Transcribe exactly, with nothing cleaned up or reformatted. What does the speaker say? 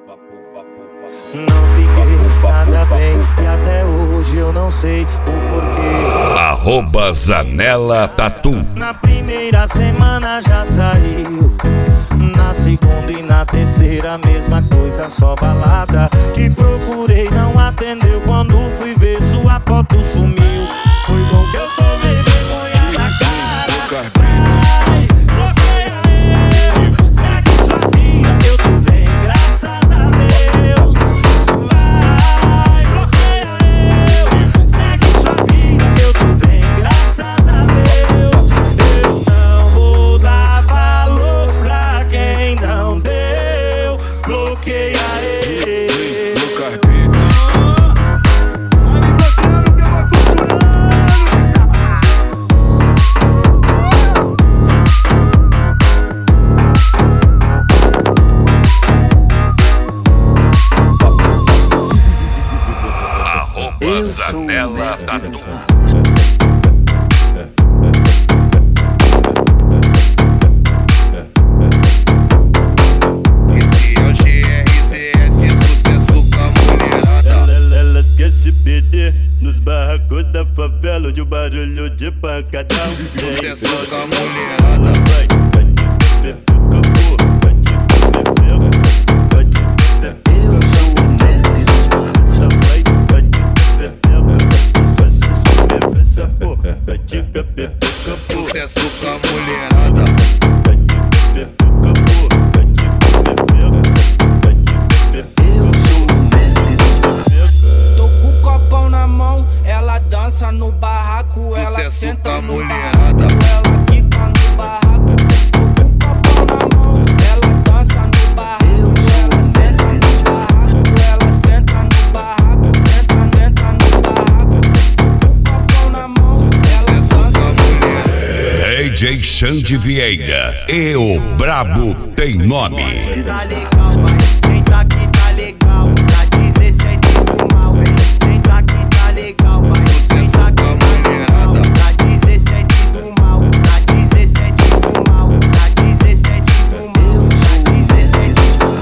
Não fiquei nada bem e até hoje eu não sei o porquê. Arroba Zanella Tatu. Na primeira semana já saiu, na segunda e na terceira mesma coisa, só balada. Te procurei, não atendeu, quando fui ver sua foto sumiu. Foi bom que eu tomei vergonha na cara. Vai, bloqueia eu, segue sua vida, eu tô bem, graças a Deus. Vai, bloqueia eu, segue sua vida, eu tô bem, graças a Deus. Eu não vou dar valor pra quem não deu. Bloqueia ele. Arroba Zanella Tatu. Nos barracos da favela, onde o barulho de pancadão. Sucesso com a mulherada. Vai, vai te beber, acabou. Vai te beber, vai te beber. Eu sou o mestre. Vai, vai te beber, vai se subir essa porra. Vai te beber, acabou. Sucesso com a mulherada. Vai te beber, acabou. Vai te beber, vai te beber. Eu sou o mestre. Tô com o copão na mão, ela dança no barraco, ela Sucesso senta com a no mulherada. barraco, ela quica no barraco. Tô com o copão na mão, ela dança no barraco, ela senta no barraco, ela senta no barraco, senta, senta no barraco. Tô com o copão na mão, ela dança no barraco. D J Xande Vieira e o Brabo tem nome. Tá ligado?